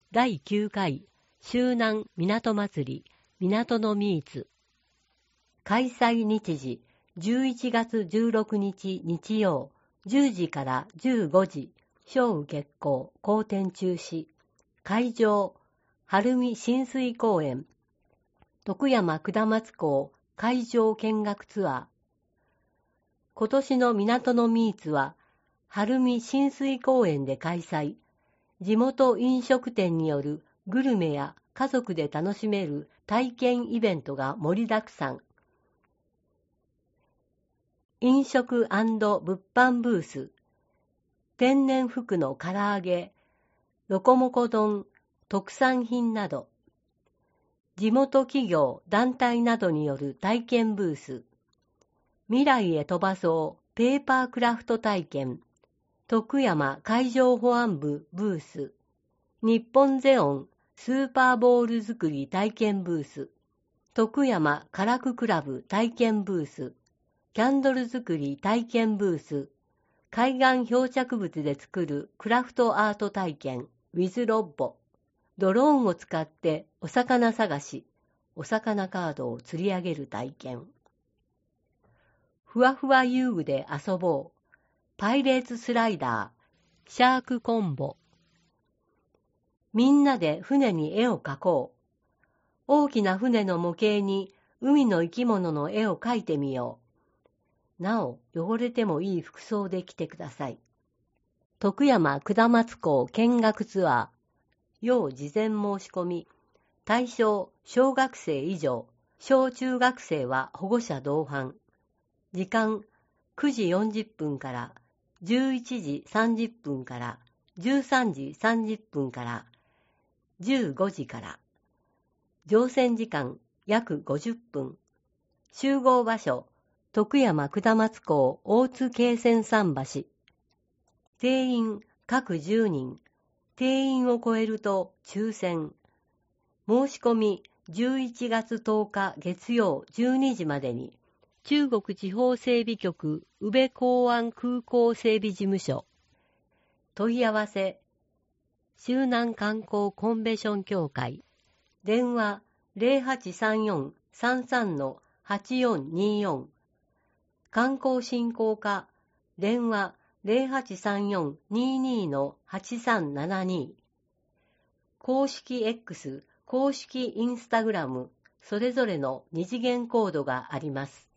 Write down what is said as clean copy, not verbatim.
第9回周南港祭り港のミーツ。開催日時11月16日日曜10時から15時、小雨決行、後天中止。会場、晴海親水公園、徳山下松港海上見学ツアー。今年の港のミーツは、晴海親水公園で開催。地元飲食店によるグルメや家族で楽しめる体験イベントが盛りだくさん。飲食&物販ブース、天然福の唐揚げ、ロコモコ丼、特産品など、地元企業、団体などによる体験ブース、未来へ飛ばそうペーパークラフト体験、徳山海上保安部ブース、日本ゼオンスーパーボール作り体験ブース、徳山唐久クラブ体験ブース、キャンドル作り体験ブース、海岸漂着物で作るクラフトアート体験、ウィズロッボ、ドローンを使ってお魚探し、お魚カードを釣り上げる体験。ふわふわ遊具で遊ぼう、パイレーツスライダー、シャークコンボ。みんなで船に絵を描こう。大きな船の模型に海の生き物の絵を描いてみよう。なお、汚れてもいい服装で来てください。徳山下松港見学ツアー。要事前申し込み。対象、小学生以上。小中学生は保護者同伴。時間、9時40分から11時30分から13時30分から15時から。乗船時間約50分。集合場所、徳山下松港大津京線桟橋。定員各10人。定員を超えると抽選。申し込み11月10日月曜12時までに。中国地方整備局宇部港湾空港整備事務所。問い合わせ、周南観光コンベンション協会。電話0834-33-8424。観光振興課。電話0834-22-8372。公式 X、公式インスタグラム、それぞれの二次元コードがあります。